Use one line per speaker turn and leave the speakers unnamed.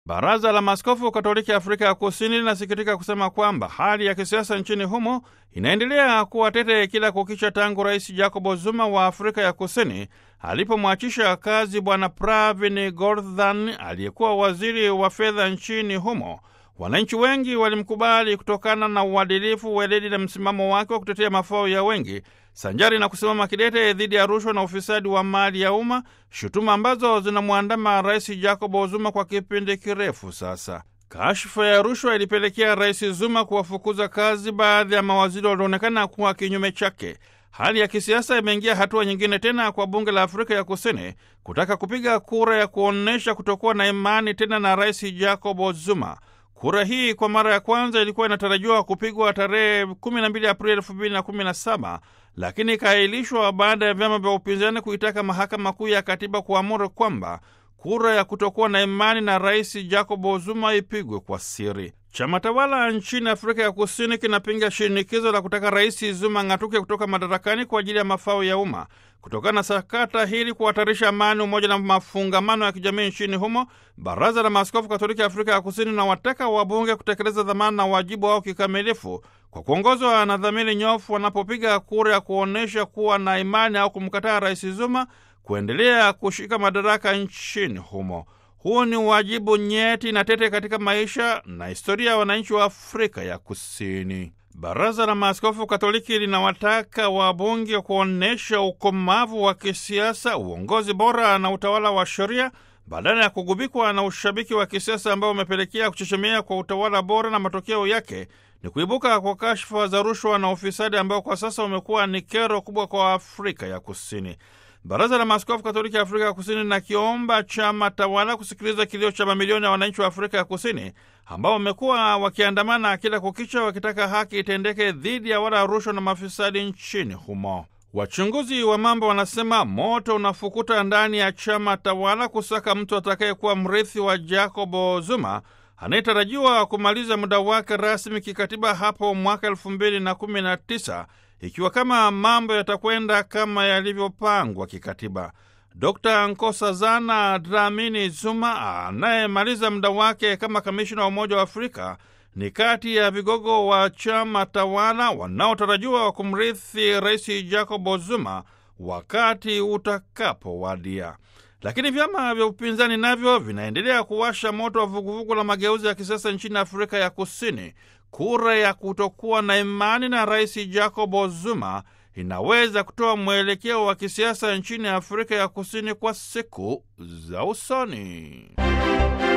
Baraza la Maaskofu Katoliki Afrika ya Kusini linasikitika kusema kwamba hali ya kisiasa nchini humo inaendelea kuwa tete kila kukicha tangu Rais Jacob Zuma wa Afrika ya Kusini alipomwachisha kazi Bwana Pravin Gordhan aliyekuwa waziri wa fedha nchini humo. Wananchi wengi walimkubali kutokana na uadilifu, weledi na msimamo wake wa kutetea mafao ya wengi, sanjari na kusimama kidete dhidi ya rushwa na ufisadi wa mali ya umma, shutuma ambazo zinamwandama Rais Jacob Zuma kwa kipindi kirefu sasa. Kashfa ya rushwa ilipelekea Rais Zuma kuwafukuza kazi baadhi ya mawaziri walioonekana kuwa kinyume chake. Hali ya kisiasa imeingia hatua nyingine tena kwa bunge la Afrika ya Kusini kutaka kupiga kura ya kuonyesha kutokuwa na imani tena na Rais Jacob Zuma. Kura hii kwa mara ya kwanza ilikuwa inatarajiwa kupigwa tarehe 12 Aprili 2017, lakini ikaahirishwa baada ya vyama vya upinzani kuitaka Mahakama Kuu ya Katiba kuamuru kwamba kura ya kutokuwa na imani na Rais Jacob Zuma ipigwe kwa siri. Chama tawala nchini Afrika ya Kusini kinapinga shinikizo la kutaka Rais Zuma ng'atuke kutoka madarakani kwa ajili ya mafao ya umma. Kutokana na sakata hili kuhatarisha amani, umoja na mafungamano ya kijamii nchini humo, Baraza la Maaskofu Katoliki Afrika ya Kusini na wataka wabunge kutekeleza dhamana na wajibu wao kikamilifu kwa kuongozwa na dhamiri nyofu wanapopiga kura ya kuonyesha kuwa na imani au kumkataa Rais Zuma kuendelea kushika madaraka nchini humo. Huu ni wajibu nyeti na tete katika maisha na historia ya wananchi wa Afrika ya Kusini. Baraza la Maaskofu Katoliki linawataka wabunge kuonyesha ukomavu wa kisiasa, uongozi bora na utawala wa sheria badala ya kugubikwa na ushabiki wa kisiasa ambao umepelekea kuchechemea kwa utawala bora, na matokeo yake ni kuibuka kwa kashfa za rushwa na ufisadi ambao kwa sasa umekuwa ni kero kubwa kwa Afrika ya Kusini. Baraza la Maaskofu Katoliki ya Afrika ya Kusini na kiomba chama tawala kusikiliza kilio cha mamilioni ya wananchi wa Afrika ya Kusini ambao wamekuwa wakiandamana kila kukicha wakitaka haki itendeke dhidi ya wala rushwa na mafisadi nchini humo. Wachunguzi wa mambo wanasema moto unafukuta ndani ya chama tawala kusaka mtu atakayekuwa mrithi wa Jacob Zuma anayetarajiwa kumaliza muda wake rasmi kikatiba hapo mwaka 2019 ikiwa kama mambo yatakwenda kama yalivyopangwa kikatiba. Dr. Nkosazana Dlamini Zuma anayemaliza muda wake kama kamishina wa Umoja wa Afrika ni kati ya vigogo wa chama tawala wanaotarajiwa kumrithi Rais Jacob Zuma wakati utakapowadia. Lakini vyama vya upinzani navyo vinaendelea kuwasha moto wa vuguvugu la mageuzi ya kisiasa nchini Afrika ya Kusini. Kura ya kutokuwa na imani na Rais Jacob Zuma inaweza kutoa mwelekeo wa kisiasa nchini Afrika ya Kusini kwa siku za usoni.